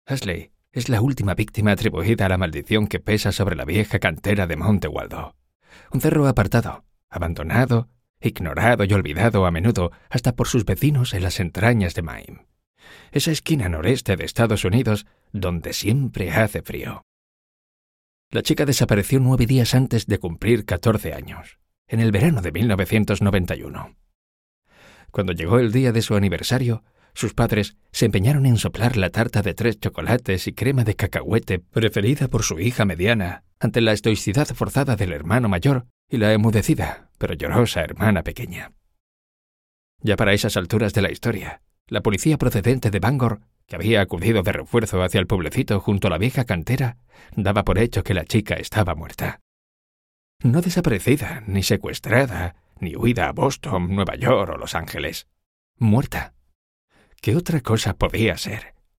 Ashley es la última víctima atribuida a la maldición que pesa sobre la vieja cantera de Monte Waldo. Un cerro apartado, abandonado, ignorado y olvidado a menudo hasta por sus vecinos en las entrañas de Maine. Esa esquina noreste de Estados Unidos donde siempre hace frío. La chica desapareció 9 días antes de cumplir 14 años, en el verano de 1991. Cuando llegó el día de su aniversario, sus padres se empeñaron en soplar la tarta de 3 chocolates y crema de cacahuete preferida por su hija mediana, ante la estoicidad forzada del hermano mayor y la emudecida, pero llorosa hermana pequeña. Ya para esas alturas de la historia, la policía procedente de Bangor, que había acudido de refuerzo hacia el pueblecito junto a la vieja cantera, daba por hecho que la chica estaba muerta. No desaparecida, ni secuestrada, ni huida a Boston, Nueva York o Los Ángeles. Muerta. ¿Qué otra cosa podía ser?